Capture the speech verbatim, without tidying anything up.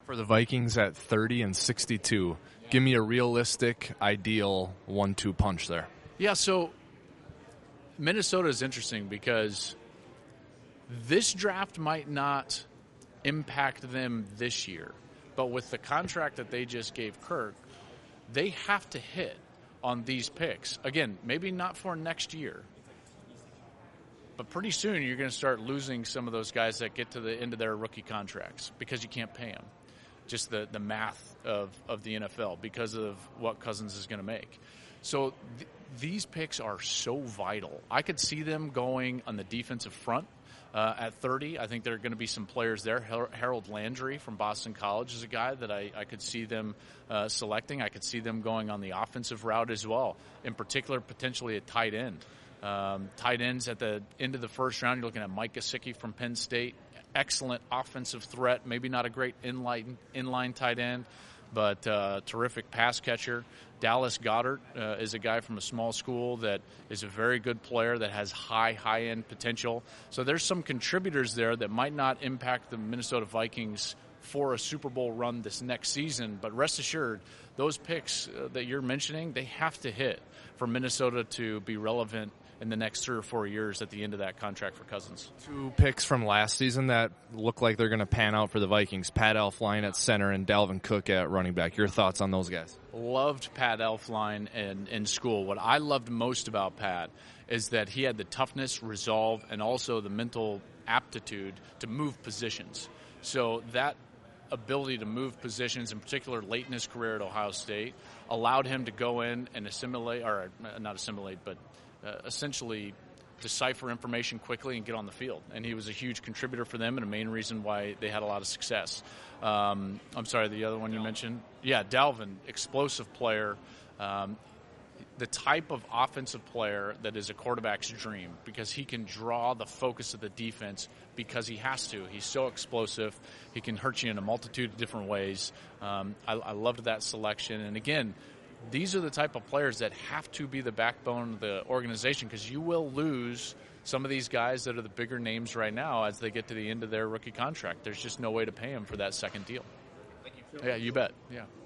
For the Vikings at thirty and sixty-two, give me a realistic, ideal one two punch there. Yeah, so Minnesota is interesting because this draft might not impact them this year, but with the contract that they just gave Kirk, they have to hit on these picks. Again, maybe not for next year, but pretty soon you're going to start losing some of those guys that get to the end of their rookie contracts because you can't pay them. Just the, the math of, of the N F L because of what Cousins is going to make. So th- these picks are so vital. I could see them going on the defensive front uh, at thirty. I think there are going to be some players there. Har- Harold Landry from Boston College is a guy that I, I could see them uh, selecting. I could see them going on the offensive route as well, in particular potentially at tight end. Um, tight ends at the end of the first round, you're looking at Mike Gesicki from Penn State. Excellent offensive threat, maybe not a great inline, inline tight end, but uh, terrific pass catcher. Dallas Goedert uh, is a guy from a small school that is a very good player that has high, high-end potential. So there's some contributors there that might not impact the Minnesota Vikings for a Super Bowl run this next season, but rest assured, those picks uh, that you're mentioning, they have to hit for Minnesota to be relevant in the next three or four years at the end of that contract for Cousins. Two picks from last season that look like they're going to pan out for the Vikings. Pat Elflein at center and Dalvin Cook at running back. Your thoughts on those guys? Loved Pat Elflein in, in school. What I loved most about Pat is that he had the toughness, resolve, and also the mental aptitude to move positions. So that ability to move positions, in particular late in his career at Ohio State, allowed him to go in and assimilate, or not assimilate, but uh, essentially decipher information quickly and get on the field. And he was a huge contributor for them and a main reason why they had a lot of success. Um, I'm sorry, the other one you mentioned? Yeah, Dalvin, explosive player. Um, the type of offensive player that is a quarterback's dream because he can draw the focus of the defense because he has to. He's so explosive. He can hurt you in a multitude of different ways. Um, I, I loved that selection. And, again, these are the type of players that have to be the backbone of the organization because you will lose some of these guys that are the bigger names right now as they get to the end of their rookie contract. There's just no way to pay them for that second deal. Thank you. Yeah, you bet. Yeah.